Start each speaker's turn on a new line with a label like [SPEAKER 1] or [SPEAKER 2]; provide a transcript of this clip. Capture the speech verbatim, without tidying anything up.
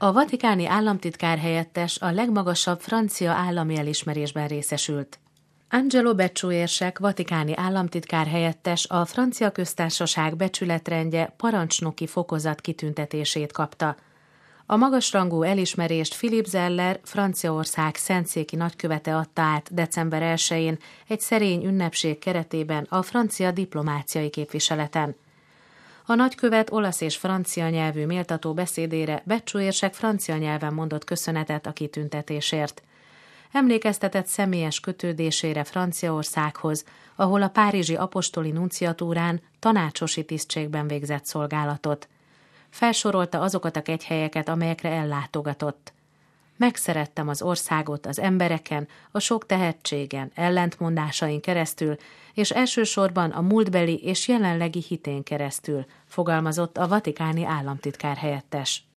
[SPEAKER 1] A vatikáni államtitkár helyettes a legmagasabb francia állami elismerésben részesült. Angelo Becciu érsek, vatikáni államtitkár helyettes a Francia Köztársaság becsületrendje parancsnoki fokozat kitüntetését kapta. A magasrangú elismerést Philippe Zeller, Franciaország szentszéki nagykövete adta át december elsején egy szerény ünnepség keretében a francia diplomáciai képviseleten. A nagykövet olasz és francia nyelvű méltató beszédére Becciu érsek francia nyelven mondott köszönetet a kitüntetésért. Emlékeztetett személyes kötődésére Franciaországhoz, ahol a párizsi apostoli nunciatúrán tanácsosi tisztségben végzett szolgálatot. Felsorolta azokat a kegyhelyeket, amelyekre ellátogatott. Megszerettem az országot az embereken, a sok tehetségen, ellentmondásain keresztül, és elsősorban a múltbeli és jelenlegi hitén keresztül, fogalmazott a vatikáni államtitkár helyettes.